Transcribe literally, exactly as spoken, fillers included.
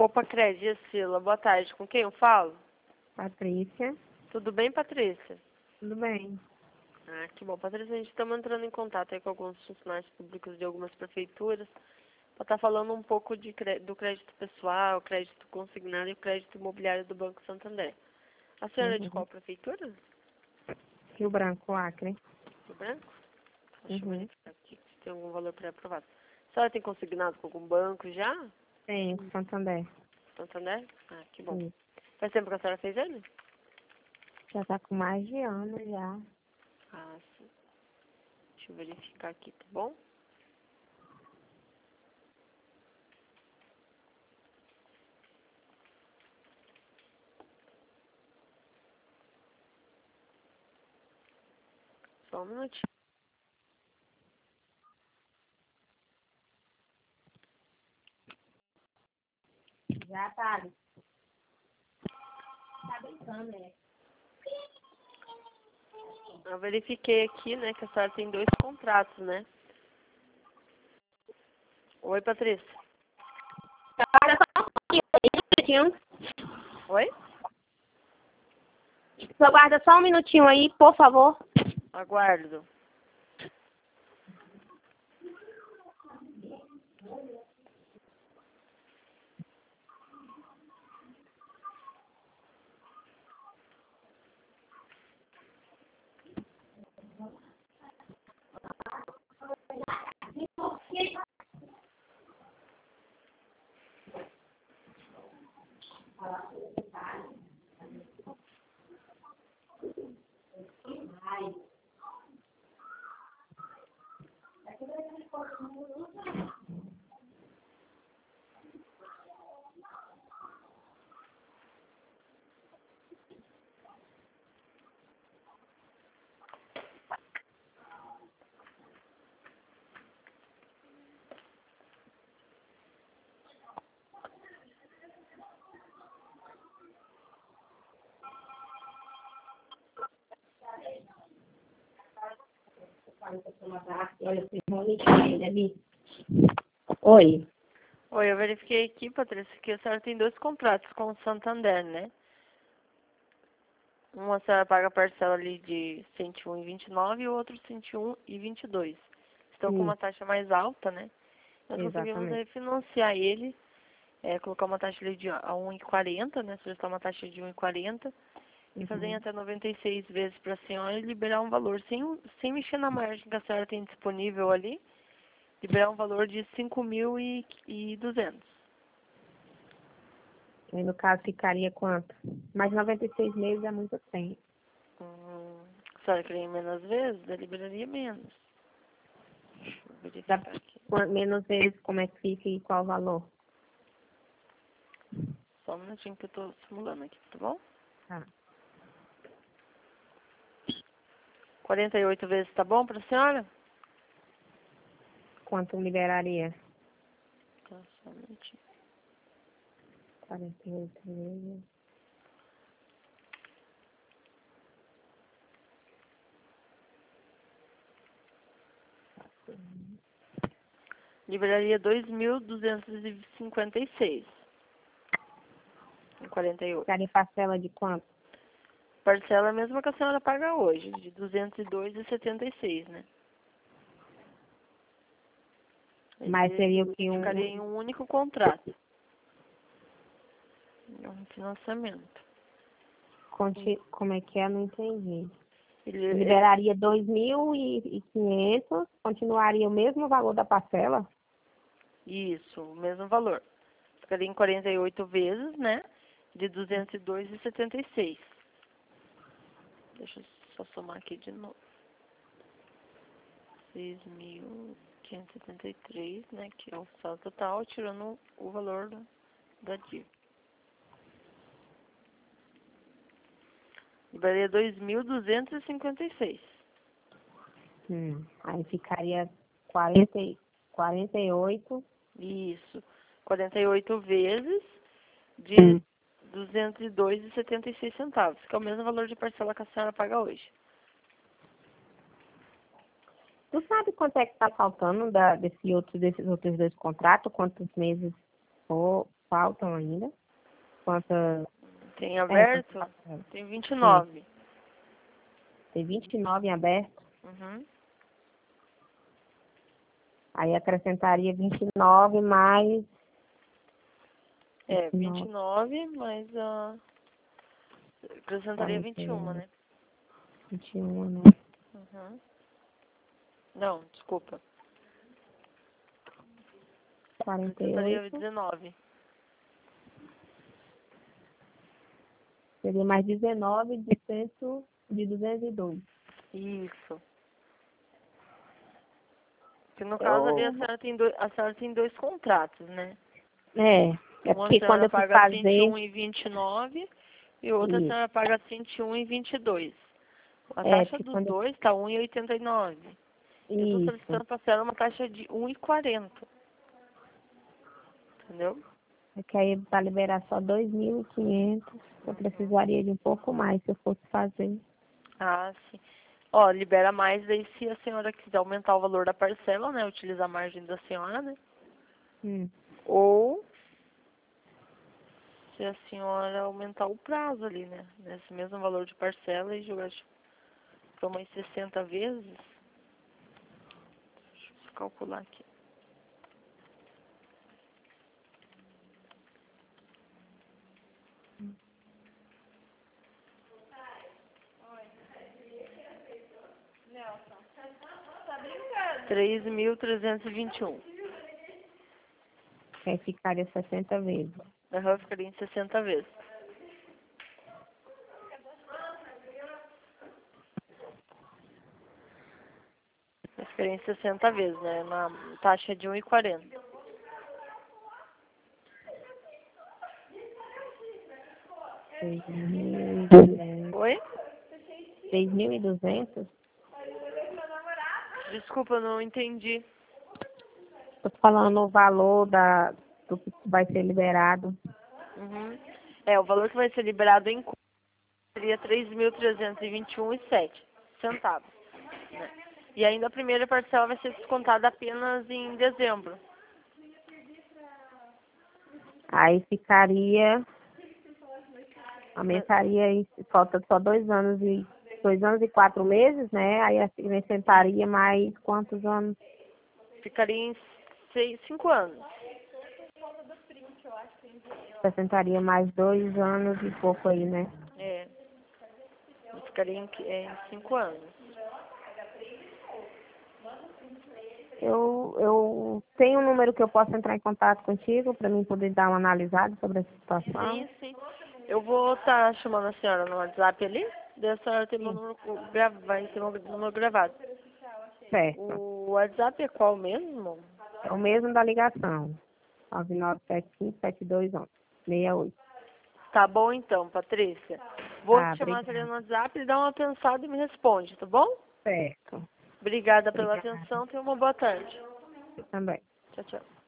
Opa, Crédito, Sila, boa tarde. Com quem eu falo? Patrícia. Tudo bem, Patrícia? Tudo bem. Ah, que bom. Patrícia, a gente está entrando em contato aí com alguns funcionários públicos de algumas prefeituras para estar falando um pouco de, cré- do crédito pessoal, crédito consignado e o crédito imobiliário do Banco Santander. A senhora é de Uhum. qual prefeitura? Rio Branco, Acre. Rio Branco? Deixa eu Uhum. verificar aqui se tem algum valor pré-aprovado. A senhora tem consignado com algum banco já? Tem, Santander. Santander? Ah, que bom. Sim. Faz tempo que a senhora fez ele? Já tá com mais de ano já. Ah, sim. Deixa eu verificar aqui, tá bom? Só um minutinho. Já tá. Tá brincando, né? Eu verifiquei aqui, né, que a senhora tem dois contratos, né? Oi, Patrícia. Oi? Só aguarda só um minutinho aí, por favor. Aguardo. Oi. Oi, eu verifiquei aqui, Patrícia, que a senhora tem dois contratos com o Santander, né? Um a senhora paga a parcela ali de cento e um e vinte e nove e o outro cento e um e vinte e dois. Estão com uma Sim, taxa mais alta, né? Nós conseguimos exatamente. refinanciar ele, é, colocar uma taxa ali de a um e quarenta, né? Sugestão uma taxa de um e quarenta e fazer em Uhum. até noventa e seis vezes para a senhora e liberar um valor sem, sem mexer na margem que a senhora tem disponível ali, liberar um valor de cinco mil e duzentos. Aí, no caso, ficaria quanto? Mas noventa e seis meses é muito tempo. Hum, a senhora queria menos vezes? Eu liberaria menos. Vou Dá verificar aqui. quan- menos vezes, como é que fica e qual o valor? Só um minutinho que eu estou simulando aqui, tá bom? Tá. quarenta e oito vezes tá bom para a senhora? Quanto liberaria? Tá, só um minutinho. quarenta e oito vezes. Liberaria dois mil duzentos e cinquenta e seis. Em quarenta e oito. Ficaria parcela de quanto? Parcela é a mesma que a senhora paga hoje, de duzentos e dois e setenta e seis, né? Mas seria o Ele que um... ficaria em um único contrato. É um financiamento. conti- Como é que é? Não entendi. Ele, ele- Liberaria dois mil e quinhentos, continuaria o mesmo valor da parcela? isso, o mesmo valor. Ficaria em quarenta e oito vezes, né? De duzentos e dois e setenta e seis. Deixa eu só somar aqui de novo. seis mil quinhentos e setenta e três, né? Que é o saldo total, tirando o valor da, da dívida. Liberaria dois mil duzentos e cinquenta e seis. Hum. Aí ficaria quarenta, e- quarenta e oito. Isso. quarenta e oito vezes de Hum. duzentos e dois e setenta e seis centavos, que é o mesmo valor de parcela que a senhora paga hoje. Tu sabe quanto é que tá faltando da, desse outro, desses outros dois contratos? Quantos meses for faltam ainda. Quantas... Tem aberto? É, tem vinte e nove. Sim. Tem vinte e nove em aberto. Uhum. Aí acrescentaria vinte e nove mais... É, vinte e nove mais a... acrescentaria vinte e um, né? vinte e um, né? Uhum. Não, desculpa. quarenta e Acrescentaria oito. dezenove. Seria mais dezenove de cento de duzentos e dois. Isso. Que no caso ali a Eu... senhora tem dois, a senhora tem dois contratos, né? É, é Uma a porque quando senhora eu fui paga cento e um fazer... e vinte e nove e outra a Isso. senhora paga cento e um e vinte e dois. A É, taxa porque dos quando eu... dois está um e oitenta e nove. Eu estou Isso. solicitando para a senhora uma taxa de um e quarenta. Entendeu? É que aí para liberar só dois mil e quinhentos, eu precisaria de um pouco mais se eu fosse fazer. Ah, sim. Ó, libera mais daí se a senhora quiser aumentar o valor da parcela, né? Utilizar a margem da senhora, né? Hum. Ou se a senhora aumentar o prazo ali, né? Nesse mesmo valor de parcela e jogar para umas sessenta vezes. Deixa eu calcular aqui. três mil trezentos e vinte e um. Aí ficaria sessenta vezes. Aham, ficaria em sessenta vezes. Ficaria em sessenta vezes, né? Na taxa de um e quarenta. seis mil e duzentos. Oi? seis mil e duzentos? Desculpa, eu não entendi. Estou falando o valor da, do que vai ser liberado. Uhum. É, o valor que vai ser liberado em conta seria três mil trezentos e vinte e um e sete centavos. Né? E ainda a primeira parcela vai ser descontada apenas em dezembro. Aí ficaria, aumentaria, aí falta só dois anos e dois anos e quatro meses, né? Aí acrescentaria mais quantos anos? Ficaria em seis, cinco anos. Acrescentaria mais dois anos e pouco aí, né? É. Ficaria em, é, em cinco anos. Eu, eu tenho um número que eu posso entrar em contato contigo para mim poder dar uma analisada sobre essa situação. Sim, sim. Eu vou estar chamando a senhora no WhatsApp ali. Daí a senhora tem meu Sim. número, gra- vai ter meu número gravado. Certo. O WhatsApp é qual mesmo? É o mesmo da ligação. nove nove sete cinco sete dois um seis oito. Tá bom então, Patrícia. Vou Tá, te chamar ali obrigada. no WhatsApp e dar uma pensada e me responde, tá bom? Certo. Obrigada pela Obrigada. atenção. Tenha uma boa tarde. Eu também. Tchau, tchau.